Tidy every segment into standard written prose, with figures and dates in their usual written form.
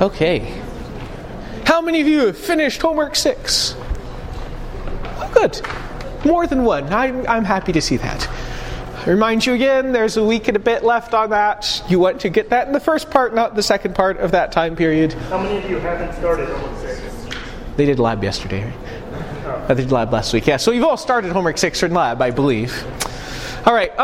Okay. How many of you have finished homework 6? Oh, good. More than one. I'm happy to see that. I remind you again, there's a week and a bit left on that. You want to get that in the first part, not the second part of that time period. How many of you haven't started homework 6? They did lab yesterday, right? They did lab last week. Yeah, so you've all started homework 6 in lab, I believe. All right.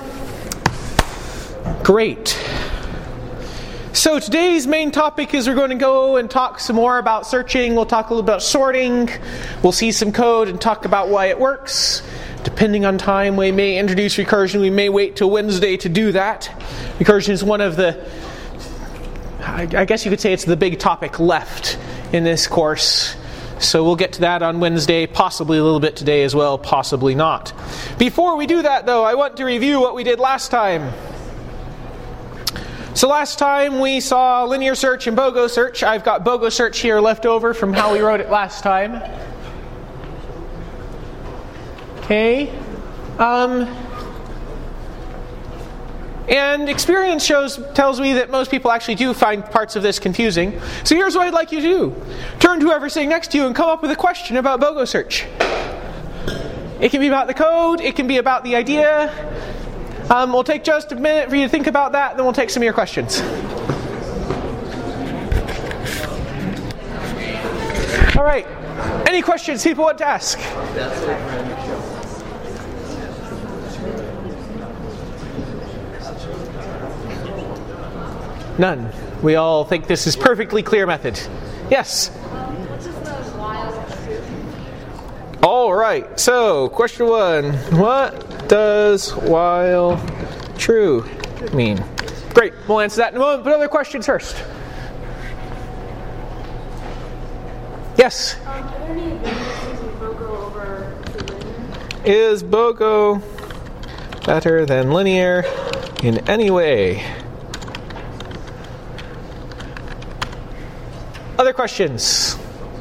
Great. So today's main topic is we're going to go and talk some more about searching. We'll talk a little about sorting. We'll see some code and talk about why it works. Depending on time, we may introduce recursion. We may wait till Wednesday to do that. Recursion is one of the, I guess you could say it's the big topic left in this course. So we'll get to that on Wednesday, possibly a little bit today as well, possibly not. Before we do that, though, I want to review what we did last time. So last time we saw linear search and BOGO search. I've got BOGO search here left over from how we wrote it last time. Okay. And experience tells me that most people actually do find parts of this confusing. So here's what I'd like you to do. Turn to whoever's sitting next to you and come up with a question about BOGO search. It can be about the code. It can be about the idea. We'll take just a minute for you to think about that, then we'll take some of your questions. All right. Any questions people want to ask? None. We all think this is perfectly clear method. Yes? What does the while true? All right. So, question 1. What does while true mean? Great. We'll answer that in a moment. But other questions first. Yes? Are there any advantages in BOGO over linear? Is BOGO better than linear in any way? Other questions?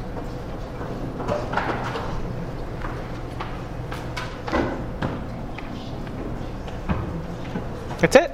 That's it?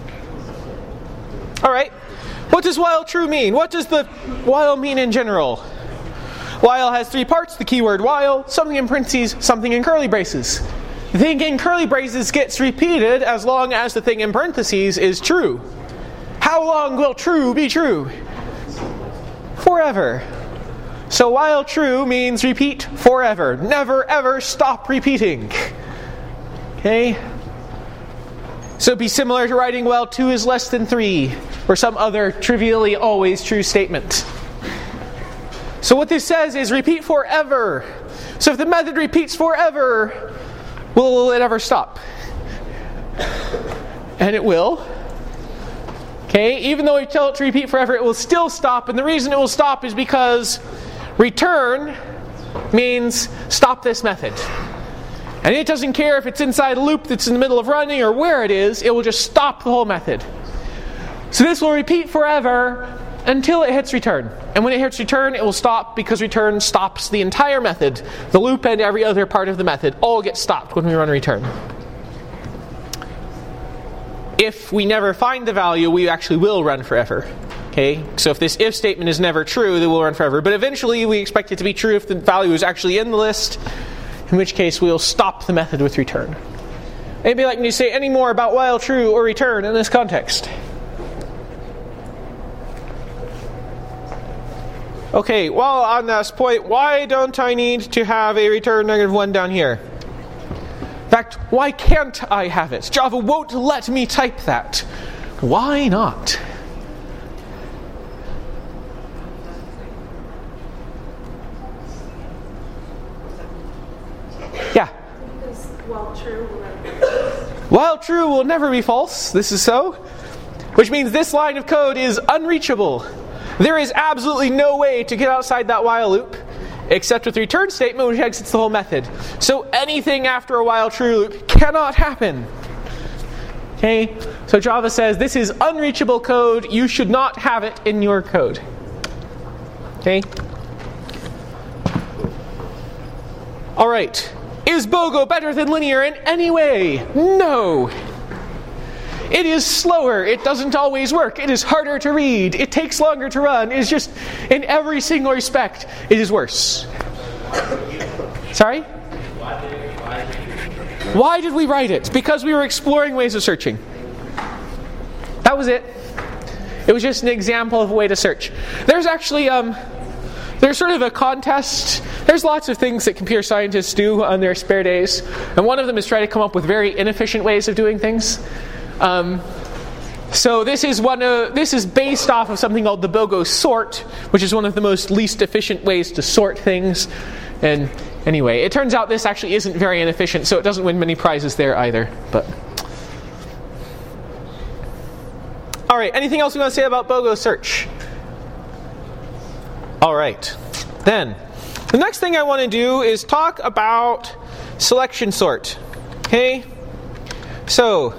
All right. What does while true mean? What does the while mean in general? While has 3 parts. The keyword while, something in parentheses, something in curly braces. The thing in curly braces gets repeated as long as the thing in parentheses is true. How long will true be true? Forever. So while true means repeat forever. Never ever stop repeating. Okay? So it'd be similar to writing while 2 is less than 3, or some other trivially always true statement. So what this says is repeat forever. So if the method repeats forever, will it ever stop? And it will. Okay, even though we tell it to repeat forever, it will still stop. And the reason it will stop is because return means stop this method. And it doesn't care if it's inside a loop that's in the middle of running or where it is, it will just stop the whole method. So this will repeat forever until it hits return. And when it hits return, it will stop because return stops the entire method. The loop and every other part of the method all get stopped when we run return. If we never find the value, we actually will run forever. Okay? So if this if statement is never true, then we'll run forever. But eventually we expect it to be true if the value is actually in the list, in which case we'll stop the method with return. Anybody like me to say any more about while true or return in this context? Okay, while on this point, why don't I need to have a return -1 down here? In fact, why can't I have it? Java won't let me type that. Why not? Yeah? Because while true will never be false. While true will never be false. This is so. Which means this line of code is unreachable. There is absolutely no way to get outside that while loop except with the return statement, which exits the whole method. So anything after a while true loop cannot happen. Okay? So Java says this is unreachable code. You should not have it in your code. Okay? All right. Is BOGO better than linear in any way? No. It is slower. It doesn't always work. It is harder to read. It takes longer to run. It is just, in every single respect, it is worse. Sorry? Why did we write it? Because we were exploring ways of searching. That was it. It was just an example of a way to search. There's actually, there's sort of a contest. There's lots of things that computer scientists do on their spare days. And one of them is try to come up with very inefficient ways of doing things. So this is based off of something called the BOGO sort, which is one of the most least efficient ways to sort things. And anyway, it turns out this actually isn't very inefficient, so it doesn't win many prizes there either. But all right, anything else we want to say about BOGO search? All right, then the next thing I want to do is talk about selection sort. Okay, so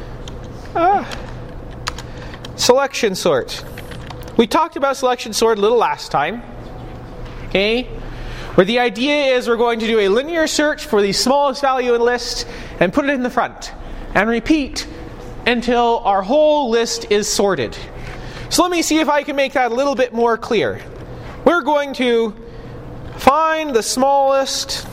selection sort. We talked about selection sort a little last time. Okay, where the idea is we're going to do a linear search for the smallest value in a list and put it in the front and repeat until our whole list is sorted. So let me see if I can make that a little bit more clear. We're going to find the smallest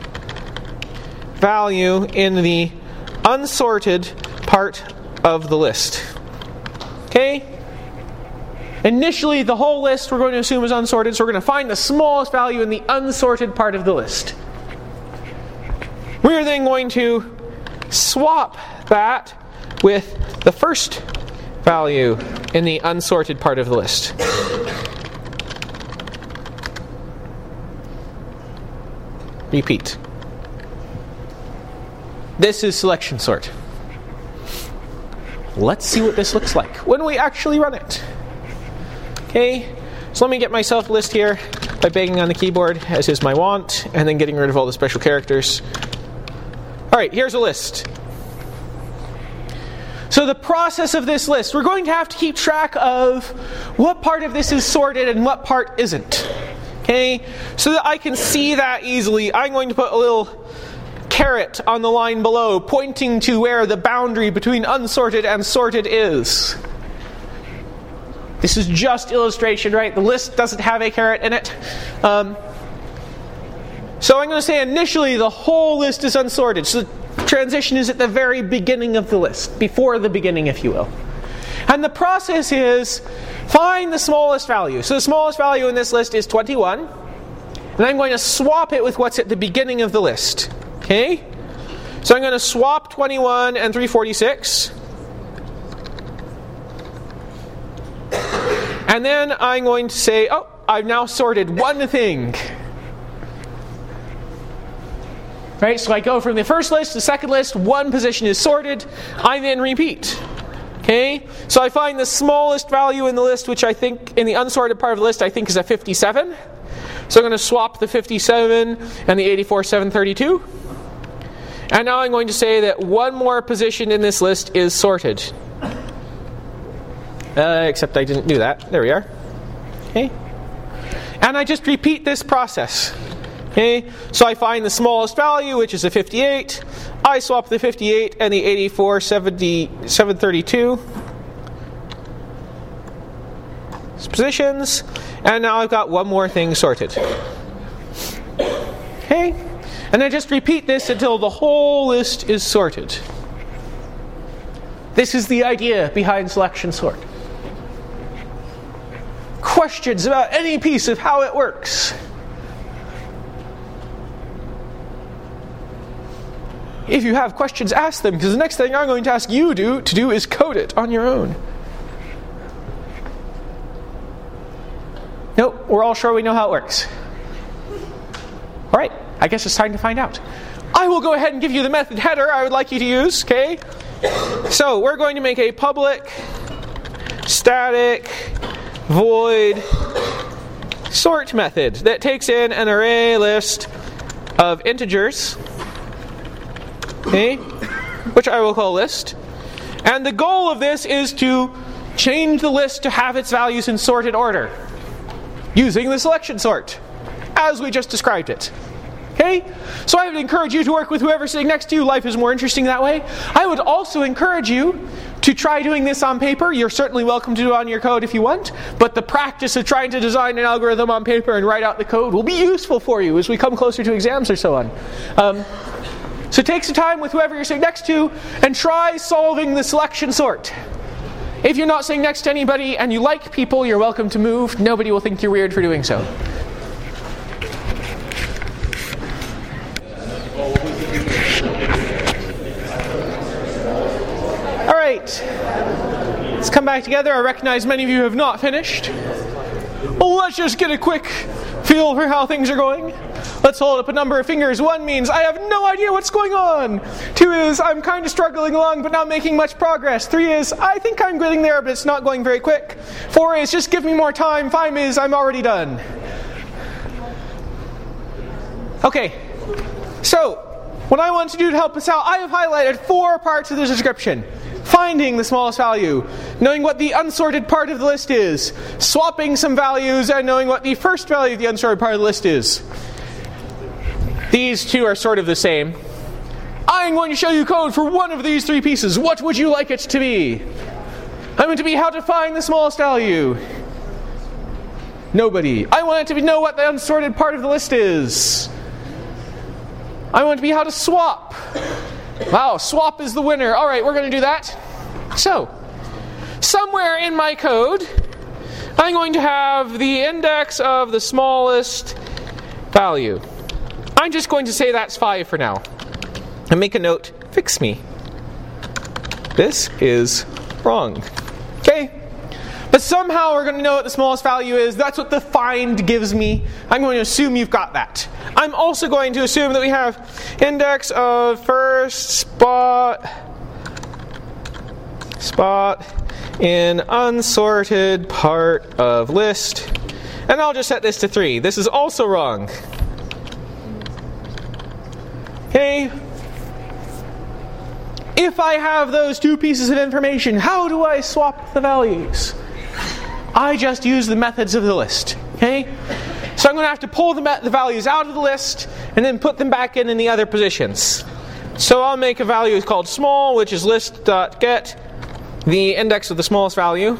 value in the unsorted part of the list. Okay? Initially, the whole list we're going to assume is unsorted, so we're going to find the smallest value in the unsorted part of the list. We're then going to swap that with the first value in the unsorted part of the list. Repeat. This is selection sort. Let's see what this looks like when we actually run it. Okay, so let me get myself a list here by banging on the keyboard, as is my wont, and then getting rid of all the special characters. Alright, here's a list. So the process of this list, we're going to have to keep track of what part of this is sorted and what part isn't. Okay, so that I can see that easily, I'm going to put a little caret on the line below, pointing to where the boundary between unsorted and sorted is. This is just illustration, right? The list doesn't have a caret in it. So I'm going to say initially the whole list is unsorted. So the transition is at the very beginning of the list, before the beginning, if you will. And the process is find the smallest value. So the smallest value in this list is 21. And I'm going to swap it with what's at the beginning of the list. Okay? So I'm going to swap 21 and 346. And then I'm going to say, oh, I've now sorted one thing. Right? So I go from the first list to the second list, one position is sorted, I then repeat. Okay? So I find the smallest value in the list, which I think, in the unsorted part of the list, I think is a 57. So I'm going to swap the 57 and the 84,732. And now I'm going to say that one more position in this list is sorted. Except I didn't do that. There we are. Okay? And I just repeat this process. Okay? So I find the smallest value, which is a 58. I swap the 58 and the 84,732 positions. And now I've got one more thing sorted. Okay? And I just repeat this until the whole list is sorted. This is the idea behind selection sort. Questions about any piece of how it works? If you have questions, ask them, because the next thing I'm going to ask you to do is code it on your own. Nope, we're all sure we know how it works. Alright, I guess it's time to find out. I will go ahead and give you the method header I would like you to use, okay? So, we're going to make a public static void sort method that takes in an array list of integers, okay, which I will call list. And the goal of this is to change the list to have its values in sorted order using the selection sort, as we just described it. Okay? So I would encourage you to work with whoever's sitting next to you. Life is more interesting that way. I would also encourage you to try doing this on paper. You're certainly welcome to do it on your code if you want, but the practice of trying to design an algorithm on paper and write out the code will be useful for you as we come closer to exams or so on. So take some time with whoever you're sitting next to and try solving the selection sort. If you're not sitting next to anybody and you like people, you're welcome to move. Nobody will think you're weird for doing so. All right, let's come back together. I recognize many of you have not finished. Well, let's just get a quick feel for how things are going. Let's hold up a number of fingers. 1 means I have no idea what's going on. 2 is I'm kind of struggling along but not making much progress. 3 is I think I'm getting there but it's not going very quick. 4 is just give me more time. 5 is I'm already done. Okay, so what I want to do to help us out, I have highlighted 4 parts of the description. Finding the smallest value, knowing what the unsorted part of the list is, swapping some values, and knowing what the first value of the unsorted part of the list is. These 2 are sort of the same. I'm going to show you code for one of these 3 pieces. What would you like it to be? I want it to be how to find the smallest value. Nobody. I want it to know what the unsorted part of the list is. I want it to be how to swap. Wow, swap is the winner. All right, we're going to do that. So, somewhere in my code, I'm going to have the index of the smallest value. I'm just going to say that's 5 for now. And make a note, fix me. This is wrong. Okay? But somehow we're going to know what the smallest value is. That's what the find gives me. I'm going to assume you've got that. I'm also going to assume that we have index of first spot in unsorted part of list. And I'll just set this to 3. This is also wrong. Okay? If I have those 2 pieces of information, how do I swap the values? I just use the methods of the list. Okay? So I'm going to have to pull the values out of the list and then put them back in the other positions. So I'll make a value called small, which is list.get the index of the smallest value.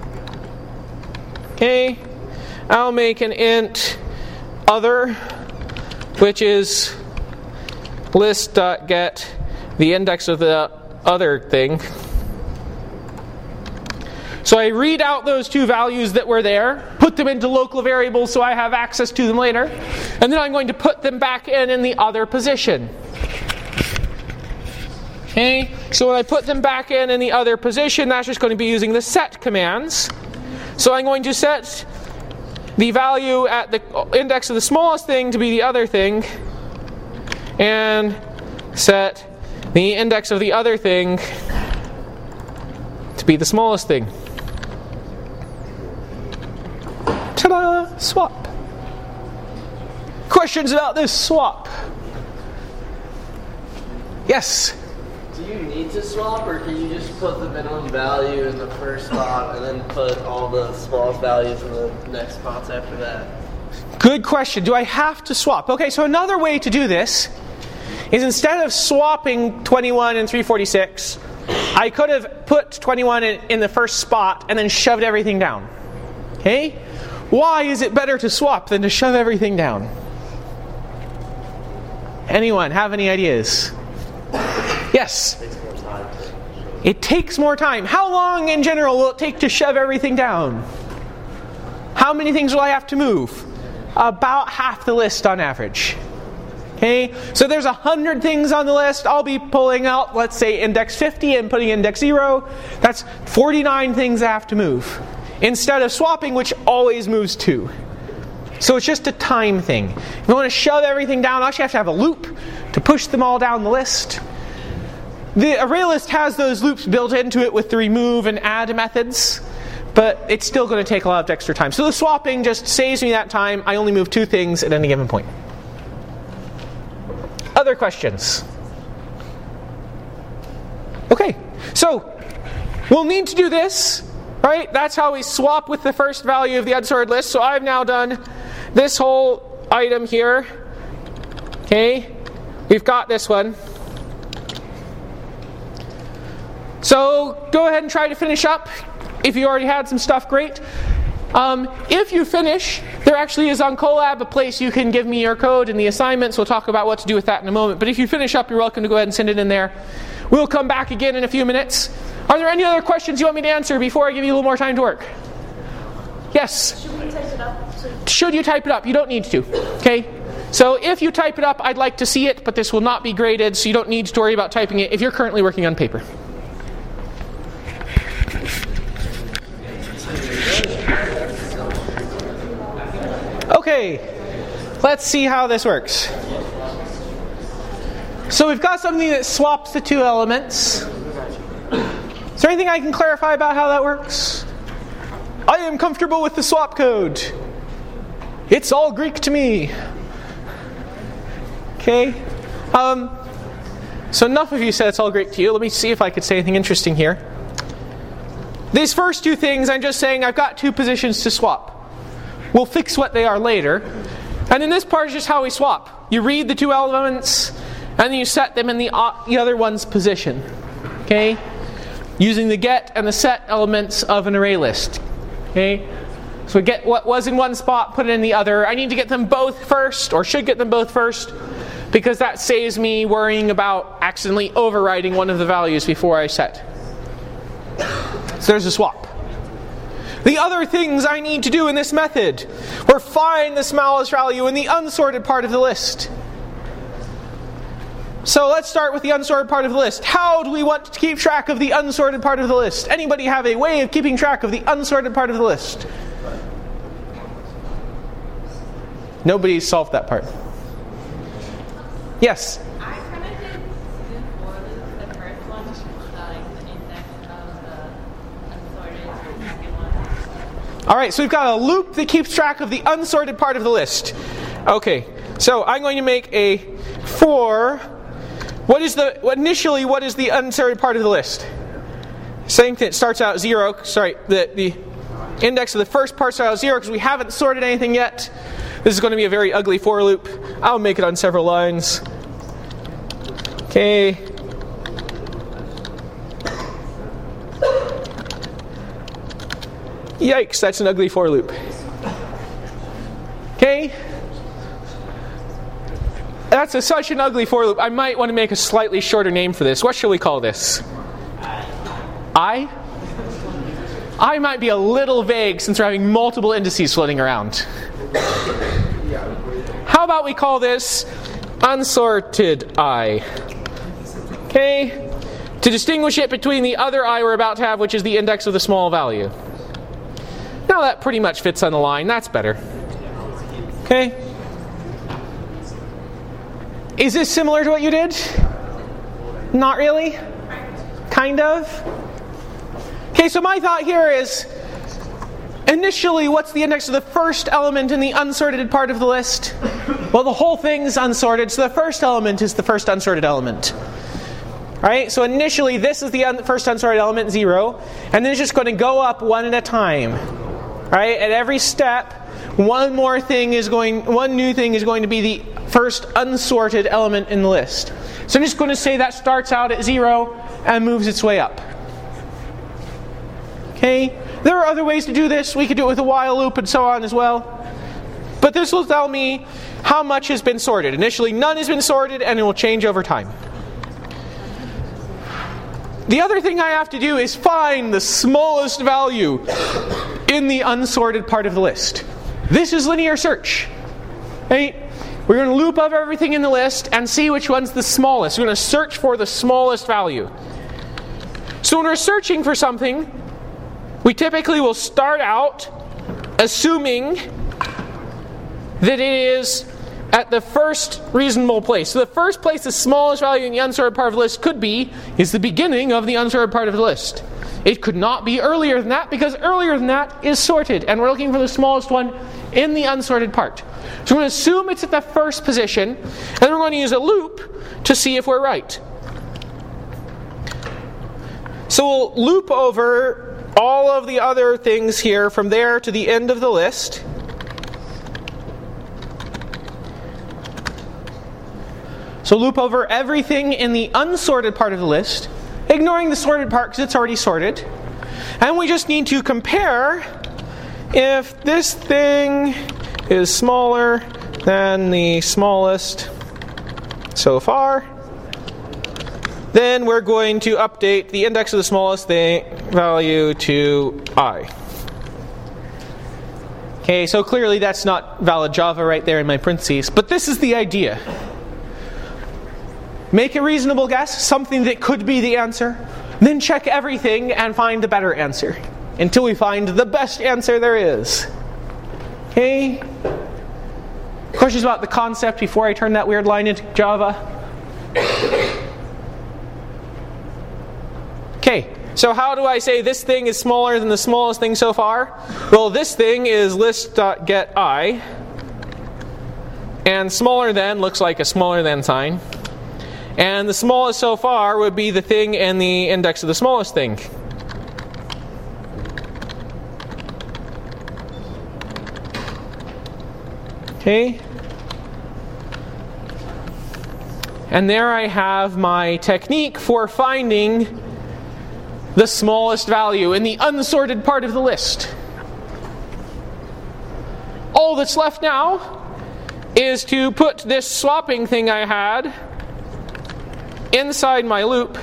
Okay? I'll make an int other, which is list.get the index of the other thing. So I read out those 2 values that were there, put them into local variables so I have access to them later, and then I'm going to put them back in the other position. Okay, so when I put them back in the other position, that's just going to be using the set commands. So I'm going to set the value at the index of the smallest thing to be the other thing, and set the index of the other thing to be the smallest thing. Ta-da! Swap. Questions about this swap? Yes? Do you need to swap, or can you just put the minimum value in the first spot and then put all the smallest values in the next spots after that? Good question. Do I have to swap? Okay, so another way to do this is instead of swapping 21 and 346, I could have put 21 in the first spot and then shoved everything down. Okay? Why is it better to swap than to shove everything down? Anyone have any ideas? Yes? It takes more time. How long in general will it take to shove everything down? How many things will I have to move? About half the list on average. Okay, so there's 100 things on the list. I'll be pulling out, let's say, index 50 and putting index 0. That's 49 things I have to move. Instead of swapping, which always moves 2. So it's just a time thing. If you want to shove everything down, I actually have to have a loop to push them all down the list. The ArrayList has those loops built into it with the remove and add methods, but it's still going to take a lot of extra time. So the swapping just saves me that time. I only move 2 things at any given point. Other questions? Okay, so we'll need to do this, right? That's how we swap with the first value of the unsorted list. So I've now done this whole item here. Okay, we've got this one. So go ahead and try to finish up. If you already had some stuff, great. If you finish, there actually is on Colab a place you can give me your code and the assignments. We'll talk about what to do with that in a moment. But if you finish up, you're welcome to go ahead and send it in there. We'll come back again in a few minutes. Are there any other questions you want me to answer before I give you a little more time to work? Yes? Should we type it up? Should you type it up? You don't need to. Okay? So if you type it up, I'd like to see it, but this will not be graded, so you don't need to worry about typing it if you're currently working on paper. Okay, let's see how this works. So we've got something that swaps the two elements. Is there anything I can clarify about how that works? I am comfortable with the swap code. It's all Greek to me. Okay. So enough of you said it's all Greek to you. Let me see if I could say anything interesting here. These first two things, I'm just saying I've got two positions to swap. We'll fix what they are later. And in this part is just how we swap. You read the two elements, and then you set them in the other one's position. Okay? Using the get and the set elements of an array list. Okay? So we get what was in one spot, put it in the other. I need to get them both first, or should get them both first, because that saves me worrying about accidentally overriding one of the values before I set. So there's a swap. The other things I need to do in this method were find the smallest value in the unsorted part of the list. So let's start with the unsorted part of the list. How do we want to keep track of the unsorted part of the list? Anybody have a way of keeping track of the unsorted part of the list? Nobody's solved that part. Yes? I kind of did do for the first one, like the index of the unsorted second one. Alright, so we've got a loop that keeps track of the unsorted part of the list. Okay, so I'm going to make a for what is the unsorted part of the list? Same thing, it starts out 0. Sorry, the index of the first part starts out 0 because we haven't sorted anything yet. This is going to be a very ugly for loop. I'll make it on several lines. Okay. Yikes, that's an ugly for loop. Okay. That's such an ugly for loop. I might want to make a slightly shorter name for this. What shall we call this? I might be a little vague since we're having multiple indices floating around. How about we call this unsorted I? Okay? To distinguish it between the other I we're about to have, which is the index of the small value. Now that pretty much fits on the line. That's better. Okay? Is this similar to what you did? Not really? Kind of? Okay, so my thought here is, initially, what's the index of the first element in the unsorted part of the list? Well, the whole thing's unsorted, so the first element is the first unsorted element. Alright, so initially this is the first unsorted element, 0, and then it's just going to go up one at a time. Alright, at every step, one new thing is going to be the first unsorted element in the list. So I'm just going to say that starts out at 0 and moves its way up. Okay? There are other ways to do this. We could do it with a while loop and so on as well. But this will tell me how much has been sorted. Initially, none has been sorted, and it will change over time. The other thing I have to do is find the smallest value in the unsorted part of the list. This is linear search. Right? We're going to loop over everything in the list and see which one's the smallest. We're going to search for the smallest value. So when we're searching for something, we typically will start out assuming that it is at the first reasonable place. So the first place the smallest value in the unsorted part of the list could be is the beginning of the unsorted part of the list. It could not be earlier than that because earlier than that is sorted, and we're looking for the smallest one in the unsorted part. So we're going to assume it's at the first position, and then we're going to use a loop to see if we're right. So we'll loop over all of the other things here from there to the end of the list. So loop over everything in the unsorted part of the list, ignoring the sorted part because it's already sorted. And we just need to compare if this thing is smaller than the smallest so far. Then we're going to update the index of the smallest thing value to I. Okay, so clearly that's not valid Java right there in my parentheses, but this is the idea. Make a reasonable guess, something that could be the answer, then check everything and find the better answer until we find the best answer there is. Okay? Questions about the concept before I turn that weird line into Java? Okay. So how do I say this thing is smaller than the smallest thing so far? Well, this thing is list.getI. And smaller than looks like a smaller than sign. And the smallest so far would be the thing and the index of the smallest thing. Okay. And there I have my technique for finding the smallest value in the unsorted part of the list. All that's left now is to put this swapping thing I had inside my loop.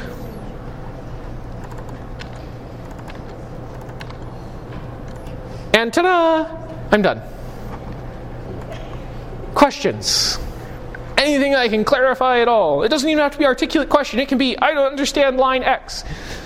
And ta-da! I'm done. Questions? Anything I can clarify at all? It doesn't even have to be an articulate question. It can be, I don't understand line X.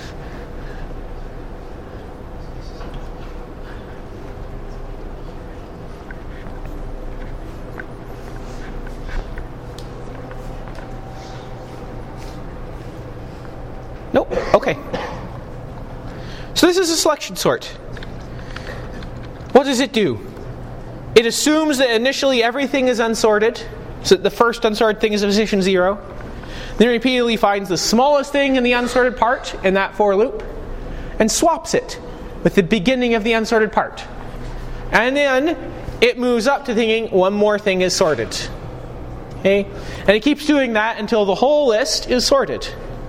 Nope. Okay. So this is a selection sort. What does it do? It assumes that initially everything is unsorted, so that the first unsorted thing is in position 0. Then it repeatedly finds the smallest thing in the unsorted part in that for loop, and swaps it with the beginning of the unsorted part. And then it moves up to thinking one more thing is sorted. Okay? And it keeps doing that until the whole list is sorted.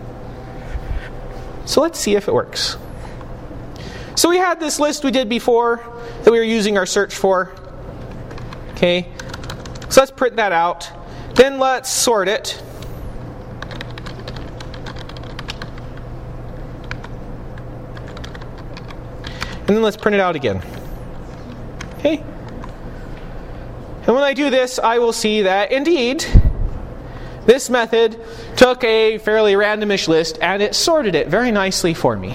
So let's see if it works. So we had this list we did before that we were using our search for. Okay, so let's print that out. Then let's sort it. And then let's print it out again. Okay. And when I do this, I will see that indeed this method took a fairly randomish list and it sorted it very nicely for me.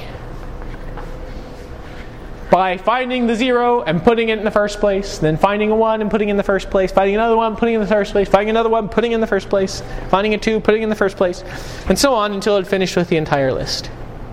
By finding the 0 and putting it in the first place, then finding a 1 and putting it in the first place, finding another 1, putting it in the first place, finding another 1, putting it in the first place, finding a 2, putting it in the first place, and so on until it finished with the entire list.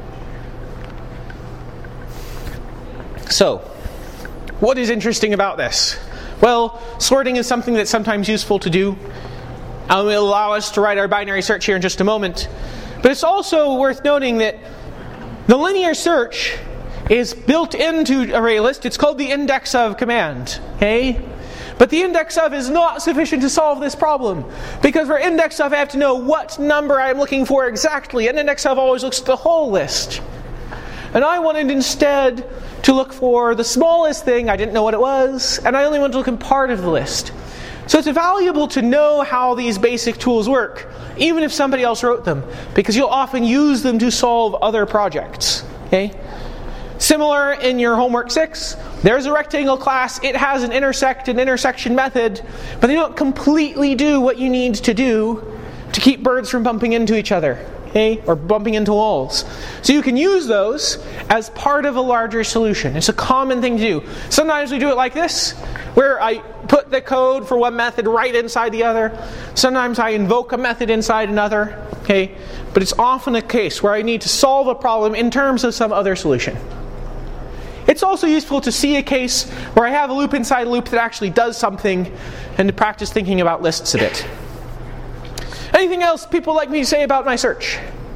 So, what is interesting about this? Well, sorting is something that's sometimes useful to do. It will allow us to write our binary search here in just a moment. But it's also worth noting that the linear search is built into ArrayList. It's called the index of command. Okay? But the index of is not sufficient to solve this problem. Because for index of, I have to know what number I'm looking for exactly. An index of always looks at the whole list. And I wanted instead to look for the smallest thing. I didn't know what it was. And I only wanted to look in part of the list. So it's valuable to know how these basic tools work, even if somebody else wrote them, because you'll often use them to solve other projects. Okay? Similar in your homework 6, there's a rectangle class. It has an intersect and intersection method, but they don't completely do what you need to do to keep birds from bumping into each other, okay, or bumping into walls. So you can use those as part of a larger solution. It's a common thing to do. Sometimes we do it like this, where I put the code for one method right inside the other. Sometimes I invoke a method inside another. Okay, but it's often a case where I need to solve a problem in terms of some other solution. It's also useful to see a case where I have a loop inside a loop that actually does something, and to practice thinking about lists a bit. Anything else people like me to say about my search?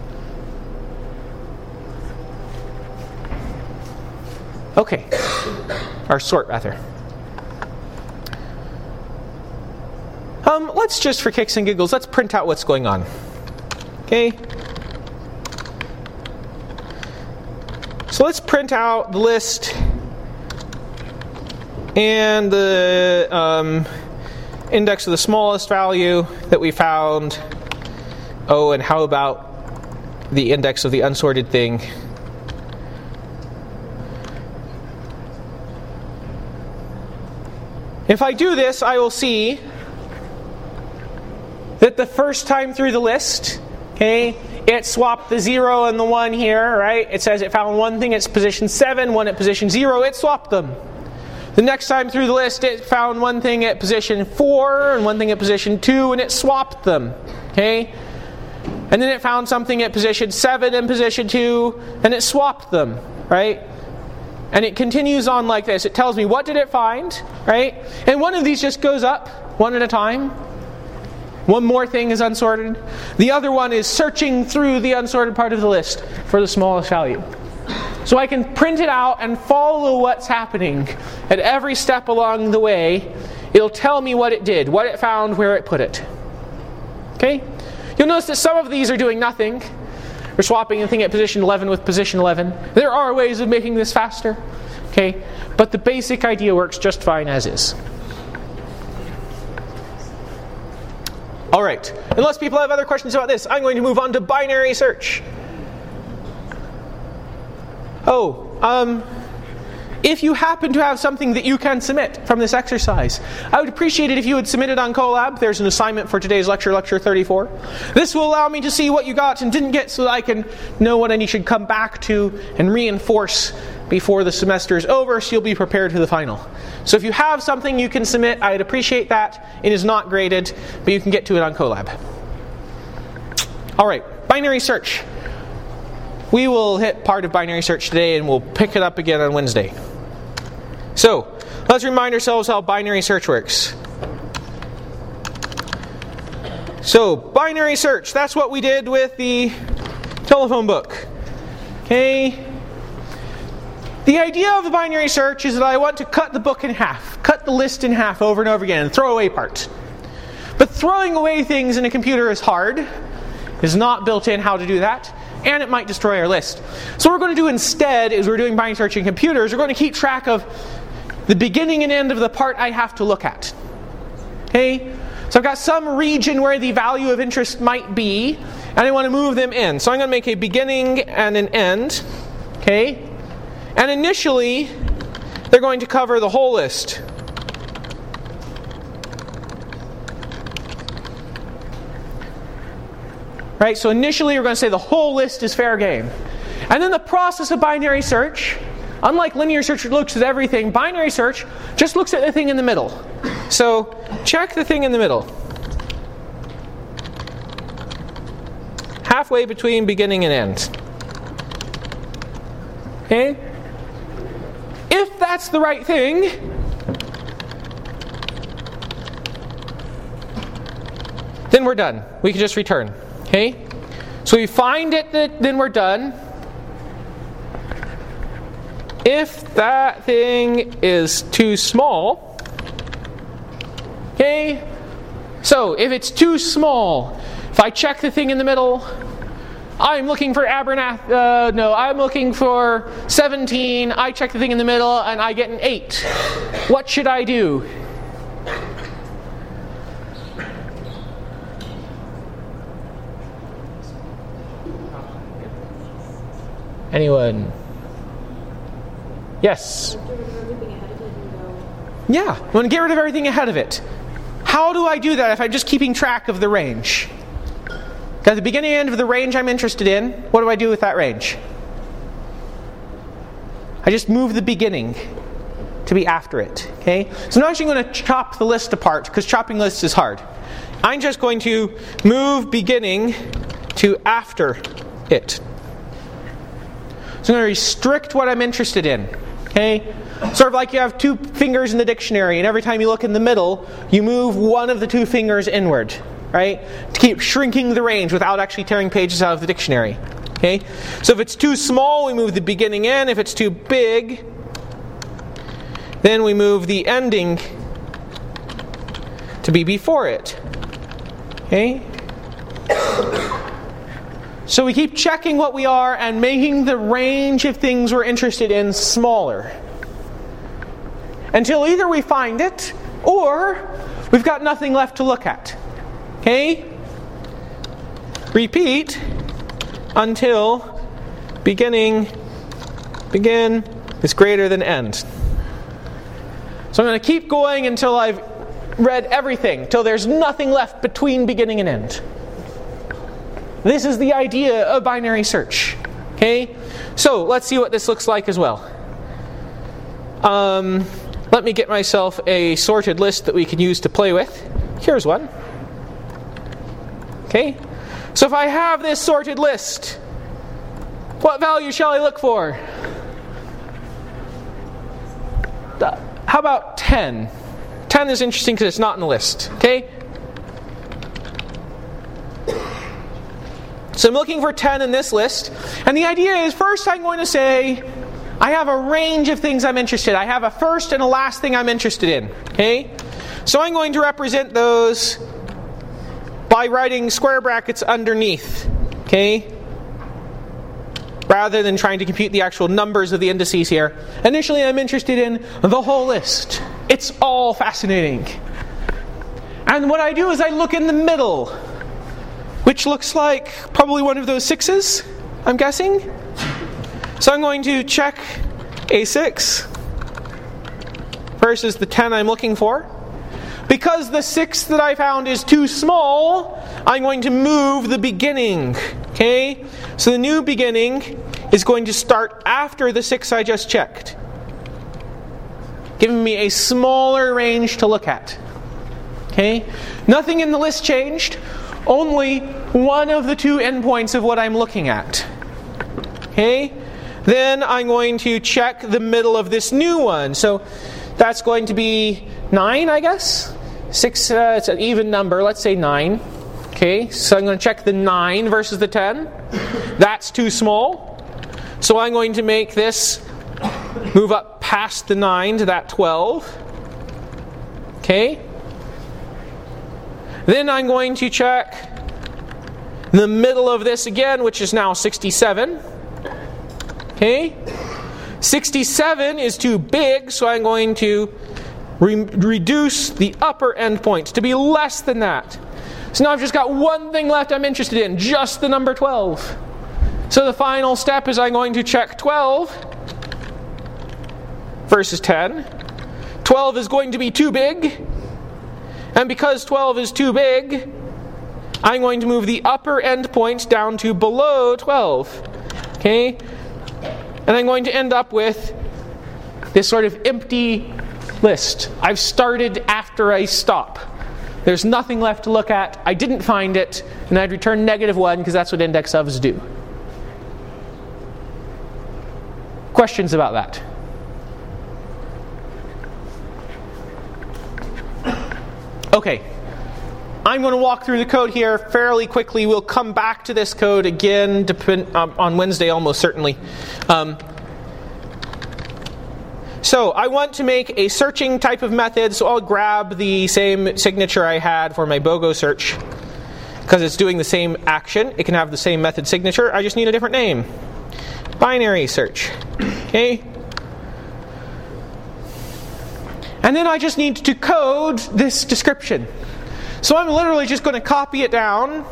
Okay. Or sort, rather. Let's just, for kicks and giggles, let's print out what's going on. Okay? So let's print out the list and the index of the smallest value that we found. Oh, and how about the index of the unsorted thing? If I do this, I will see that the first time through the list, okay, it swapped the 0 and the 1 here, right? It says it found one thing at position 7, one at position 0, it swapped them. The next time through the list, it found one thing at position 4 and one thing at position 2, and it swapped them, okay? And then it found something at position 7 and position 2, and it swapped them, right? And it continues on like this. It tells me what did it find, right? And one of these just goes up one at a time. One more thing is unsorted. The other one is searching through the unsorted part of the list for the smallest value. So I can print it out and follow what's happening at every step along the way. It'll tell me what it did, what it found, where it put it. Okay? You'll notice that some of these are doing nothing. We're swapping a thing at position 11 with position 11. There are ways of making this faster. Okay? But the basic idea works just fine as is. Alright. Unless people have other questions about this, I'm going to move on to binary search. If you happen to have something that you can submit from this exercise, I would appreciate it if you would submit it on Colab. There's an assignment for today's lecture, lecture 34. This will allow me to see what you got and didn't get so that I can know what I should come back to and reinforce before the semester is over, so you'll be prepared for the final. So if you have something you can submit, I'd appreciate that. It is not graded, but you can get to it on Colab. Alright, binary search. We will hit part of binary search today and we'll pick it up again on Wednesday. So, let's remind ourselves how binary search works. So, binary search, that's what we did with the telephone book. Okay? The idea of the binary search is that I want to cut the book in half, cut the list in half over and over again, and throw away parts. But throwing away things in a computer is hard. It's not built in how to do that. And it might destroy our list. So what we're going to do instead is we're doing binary search in computers. We're going to keep track of the beginning and end of the part I have to look at. Okay? So I've got some region where the value of interest might be, and I want to move them in. So I'm going to make a beginning and an end. Okay? And initially, they're going to cover the whole list. Right? So initially, we're going to say the whole list is fair game. And then the process of binary search, unlike linear search which looks at everything, binary search just looks at the thing in the middle. So check the thing in the middle. Halfway between beginning and end. Okay? If that's the right thing, then we're done. We can just return. Okay? So we find it, then we're done. If that thing is too small, okay? So if it's too small, if I check the thing in the middle, I'm looking for I'm looking for 17, I check the thing in the middle, and I get an 8. What should I do? Anyone? Yes? Yeah, I'm going to get rid of everything ahead of it. How do I do that if I'm just keeping track of the range? Got the beginning and end of the range I'm interested in. What do I do with that range? I just move the beginning to be after it. Okay? So I'm not actually going to chop the list apart, because chopping lists is hard. I'm just going to move beginning to after it. So I'm going to restrict what I'm interested in. Okay? Sort of like you have 2 fingers in the dictionary, and every time you look in the middle, you move one of the 2 fingers inward. Right? To keep shrinking the range without actually tearing pages out of the dictionary. Okay? So if it's too small, we move the beginning in. If it's too big, then we move the ending to be before it. Okay? So we keep checking what we are and making the range of things we're interested in smaller. Until either we find it, or we've got nothing left to look at. Okay? Repeat until begin is greater than end. So I'm going to keep going until I've read everything, till there's nothing left between beginning and end. This is the idea of binary search. Okay? So let's see what this looks like as well. Let me get myself a sorted list that we can use to play with. Here's one. Okay? So if I have this sorted list, what value shall I look for? How about 10? 10 is interesting because it's not in the list. Okay? So I'm looking for 10 in this list. And the idea is, first I'm going to say, I have a range of things I'm interested in. I have a first and a last thing I'm interested in. Okay? So I'm going to represent those by writing square brackets underneath. Okay? Rather than trying to compute the actual numbers of the indices here. Initially I'm interested in the whole list. It's all fascinating. And what I do is I look in the middle, which looks like probably one of those 6s, I'm guessing. So I'm going to check a 6 versus the 10 I'm looking for. Because the 6 that I found is too small, I'm going to move the beginning. Okay? So the new beginning is going to start after the 6 I just checked, giving me a smaller range to look at. Okay? Nothing in the list changed. Only one of the two endpoints of what I'm looking at. Okay? Then I'm going to check the middle of this new one. So that's going to be 9, I guess. 6, it's an even number. Let's say 9. Okay, so I'm going to check the 9 versus the 10. That's too small. So I'm going to make this move up past the 9 to that 12. Okay. Then I'm going to check the middle of this again, which is now 67. Okay. 67 is too big, so I'm going to reduce the upper endpoint to be less than that. So now I've just got one thing left I'm interested in, just the number 12. So the final step is I'm going to check 12 versus 10. 12 is going to be too big. And because 12 is too big, I'm going to move the upper endpoint down to below 12. Okay? And I'm going to end up with this sort of empty list. I've started after I stop. There's nothing left to look at. I didn't find it, and I'd return -1 because that's what index ofs do. Questions about that? Okay. I'm going to walk through the code here fairly quickly. We'll come back to this code again on Wednesday, almost certainly. So I want to make a searching type of method, so I'll grab the same signature I had for my BOGO search. Because it's doing the same action, it can have the same method signature, I just need a different name. Binary search. Okay? And then I just need to code this description. So I'm literally just going to copy it down.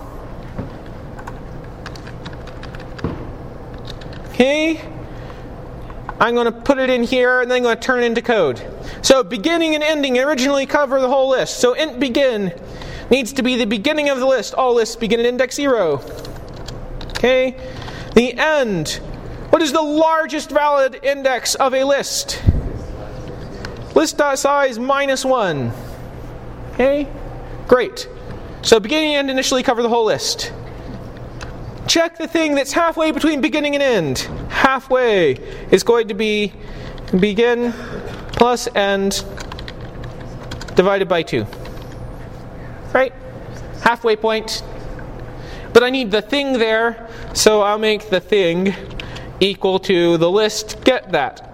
Okay? I'm going to put it in here, and then I'm going to turn it into code. So beginning and ending originally cover the whole list. So int begin needs to be the beginning of the list. All lists begin at index 0. Okay? The end. What is the largest valid index of a list? List.size -1. Okay? Great. So beginning and end initially cover the whole list. Check the thing that's halfway between beginning and end. Halfway is going to be begin plus end divided by 2. Right? Halfway point. But I need the thing there, so I'll make the thing equal to the list get that.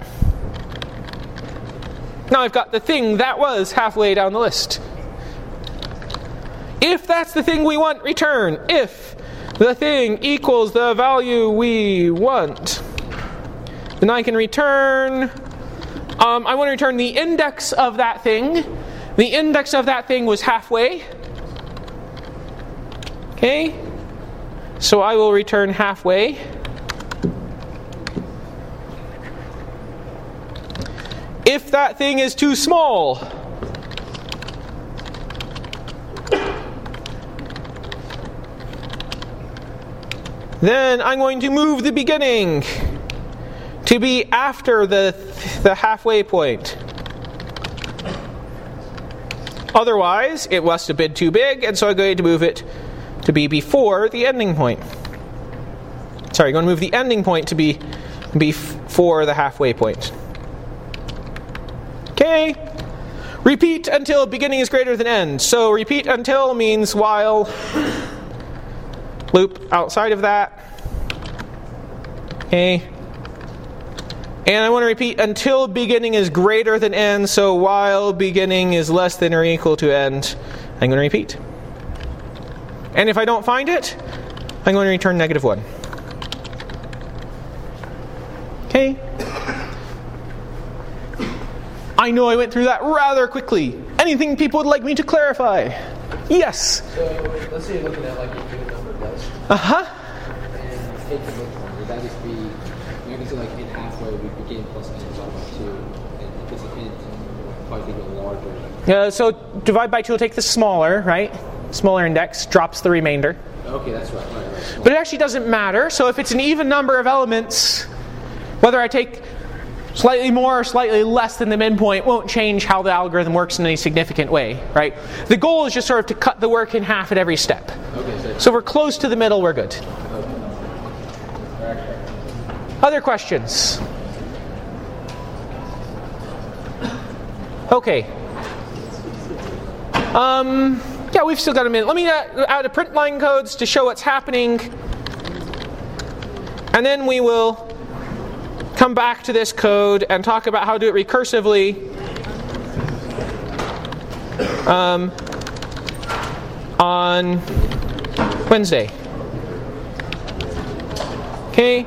Now I've got the thing that was halfway down the list. If that's the thing we want, return. If the thing equals the value we want. Then I can return, I want to return the index of that thing. The index of that thing was halfway. Okay? So I will return halfway. If that thing is too small, then I'm going to move the beginning to be after the halfway point. Otherwise, it must have been too big, and so I'm going to move it to be before the ending point. Sorry, I'm going to move the ending point to be before the halfway point. Okay? Repeat until beginning is greater than end. So repeat until means while. Loop outside of that. Okay? And I want to repeat until beginning is greater than end, so while beginning is less than or equal to end, I'm going to repeat. And if I don't find it, I'm going to return -1. Okay? I know I went through that rather quickly. Anything people would like me to clarify? Yes? So, let's say you're looking at like a given number list. Uh-huh. And take the midpoint. Would that just be, you can say like in halfway we begin plus n divided by 2. And if it's an int, probably be larger. So divide by 2 will take the smaller, right? Smaller index drops the remainder. Okay, that's right. But it actually doesn't matter. So if it's an even number of elements, whether I take slightly more or slightly less than the midpoint won't change how the algorithm works in any significant way, right? The goal is just sort of to cut the work in half at every step. Okay, so if we're close to the middle, we're good. Other questions? Okay. Yeah, we've still got a minute. Let me add a print line codes to show what's happening. And then we will come back to this code and talk about how to do it recursively on Wednesday. Okay?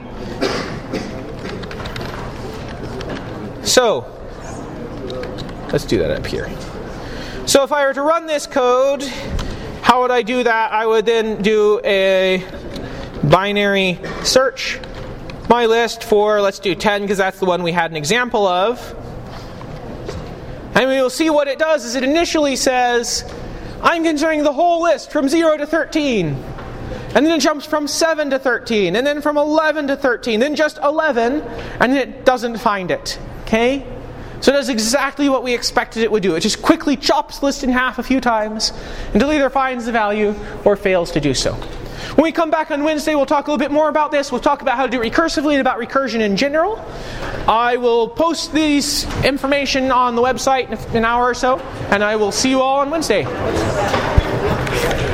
So, let's do that up here. So if I were to run this code, how would I do that? I would then do a binary search my list for, let's do 10 because that's the one we had an example of. And we will see what it does is it initially says, I'm considering the whole list from 0 to 13. And then it jumps from 7 to 13, and then from 11 to 13, then just 11, and then it doesn't find it. Okay? So it does exactly what we expected it would do. It just quickly chops the list in half a few times until it either finds the value or fails to do so. When we come back on Wednesday, we'll talk a little bit more about this. We'll talk about how to do it recursively and about recursion in general. I will post these information on the website in an hour or so, and I will see you all on Wednesday.